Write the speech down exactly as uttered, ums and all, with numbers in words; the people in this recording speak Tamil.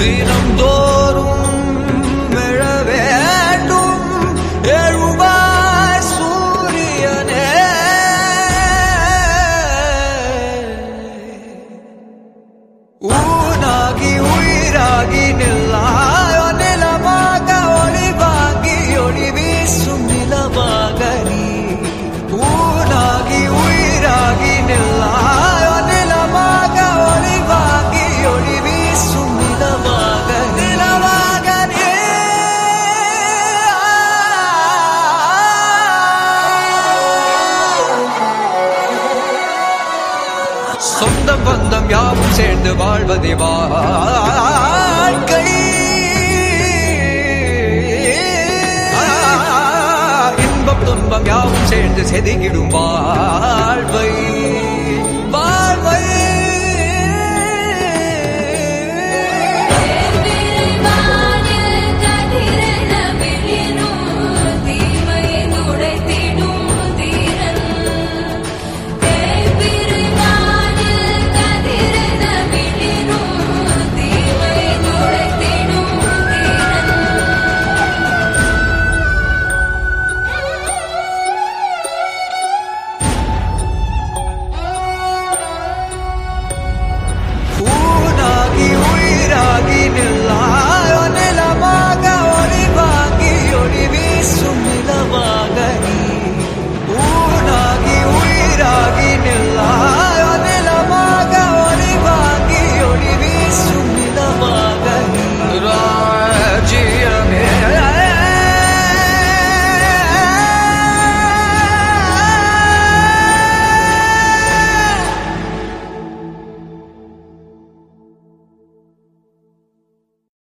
தினம்தோறும் எழ வேண்டும் எழுவாய் சூரியனே. ஊனாகி உயிராகி நில்லாயோ நிலமாக ஒளிவாங்கி ஒளி வீசும் நிலமாக நீ. ஊனாகி உயிராகி நில்லாயோ நிலமாக ஒளிவாங்கி ஒளி வீசும் நிலமாக நிலமாக நீ. சொந்தம் பந்தம் யாவும் சேர்ந்து வாழ்வதே வாழ்க்கை. இன்பம் துன்பம் யாவும் சேர்ந்து செதுக்கிடும்